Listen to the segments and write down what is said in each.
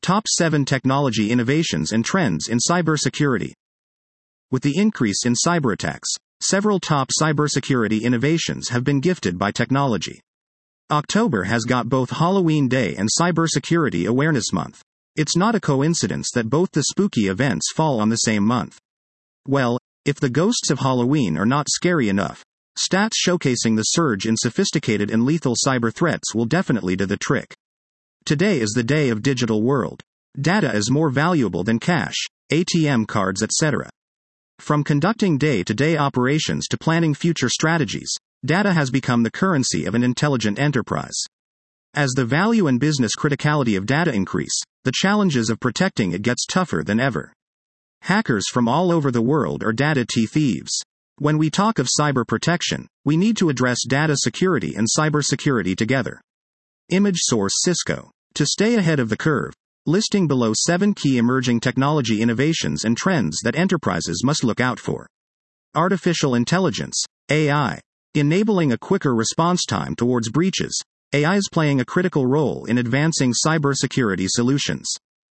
Top 7 Technology Innovations and Trends in Cybersecurity. With the increase in cyberattacks, several top cybersecurity innovations have been gifted by technology. October has got both Halloween Day and Cybersecurity Awareness Month. It's not a coincidence that both the spooky events fall on the same month. Well, if the ghosts of Halloween are not scary enough, stats showcasing the surge in sophisticated and lethal cyber threats will definitely do the trick. Today is the day of digital world. Data is more valuable than cash, ATM cards, etc. From conducting day-to-day operations to planning future strategies, data has become the currency of an intelligent enterprise. As the value and business criticality of data increase, the challenges of protecting it gets tougher than ever. Hackers from all over the world are data thieves. When we talk of cyber protection, we need to address data security and cybersecurity together. Image source Cisco. To stay ahead of the curve, listing below 7 key emerging technology innovations and trends that enterprises must look out for. Artificial intelligence, AI. Enabling a quicker response time towards breaches, AI is playing a critical role in advancing cybersecurity solutions.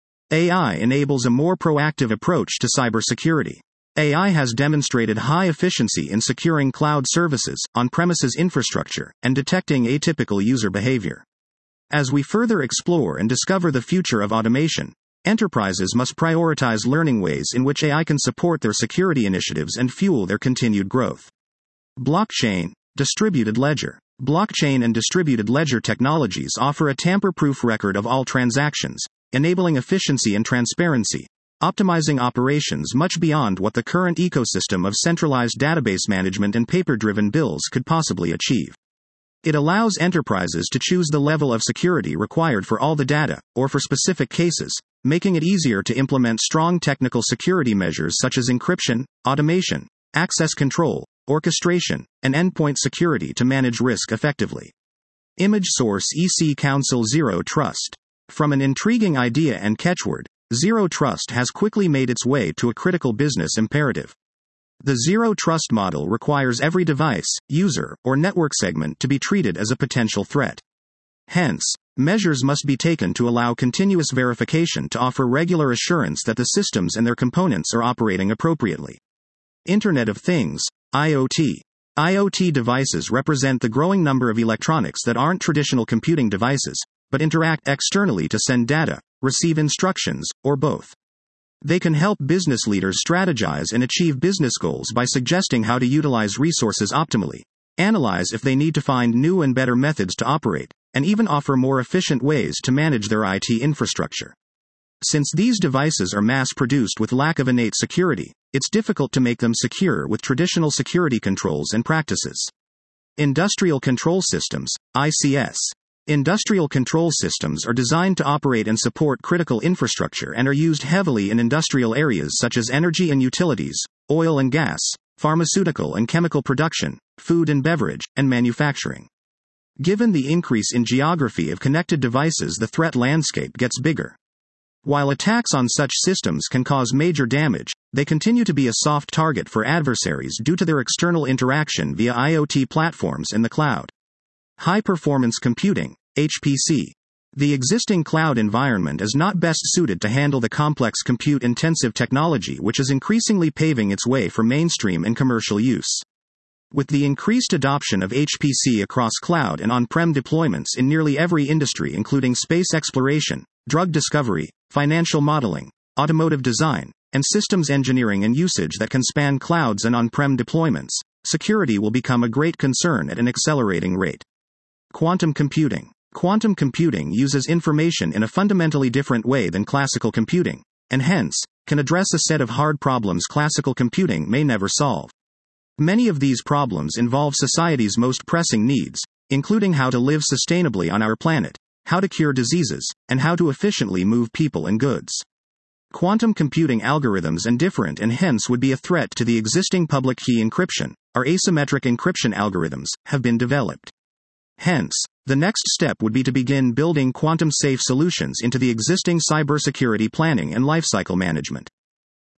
AI enables a more proactive approach to cybersecurity. AI has demonstrated high efficiency in securing cloud services, on-premises infrastructure, and detecting atypical user behavior. As we further explore and discover the future of automation, enterprises must prioritize learning ways in which AI can support their security initiatives and fuel their continued growth. Blockchain, distributed ledger. Blockchain and distributed ledger technologies offer a tamper-proof record of all transactions, enabling efficiency and transparency, optimizing operations much beyond what the current ecosystem of centralized database management and paper-driven bills could possibly achieve. It allows enterprises to choose the level of security required for all the data, or for specific cases, making it easier to implement strong technical security measures such as encryption, automation, access control, orchestration, and endpoint security to manage risk effectively. Image source EC Council Zero Trust. From an intriguing idea and catchword, Zero Trust has quickly made its way to a critical business imperative. The Zero Trust model requires every device, user, or network segment to be treated as a potential threat. Hence, measures must be taken to allow continuous verification to offer regular assurance that the systems and their components are operating appropriately. Internet of Things, IoT. IoT devices represent the growing number of electronics that aren't traditional computing devices, but interact externally to send data, receive instructions, or both. They can help business leaders strategize and achieve business goals by suggesting how to utilize resources optimally, analyze if they need to find new and better methods to operate, and even offer more efficient ways to manage their IT infrastructure. Since these devices are mass-produced with lack of innate security, it's difficult to make them secure with traditional security controls and practices. Industrial Control Systems, ICS. Industrial control systems are designed to operate and support critical infrastructure and are used heavily in industrial areas such as energy and utilities, oil and gas, pharmaceutical and chemical production, food and beverage, and manufacturing. Given the increase in geography of connected devices, the threat landscape gets bigger. While attacks on such systems can cause major damage, they continue to be a soft target for adversaries due to their external interaction via IoT platforms in the cloud. High-performance computing, HPC. The existing cloud environment is not best suited to handle the complex compute-intensive technology which is increasingly paving its way for mainstream and commercial use. With the increased adoption of HPC across cloud and on-prem deployments in nearly every industry including space exploration, drug discovery, financial modeling, automotive design, and systems engineering and usage that can span clouds and on-prem deployments, security will become a great concern at an accelerating rate. Quantum computing. Quantum computing uses information in a fundamentally different way than classical computing, and hence, can address a set of hard problems classical computing may never solve. Many of these problems involve society's most pressing needs, including how to live sustainably on our planet, how to cure diseases, and how to efficiently move people and goods. Quantum computing algorithms and different and hence would be a threat to the existing public key encryption, or asymmetric encryption algorithms, have been developed. Hence, the next step would be to begin building quantum-safe solutions into the existing cybersecurity planning and lifecycle management.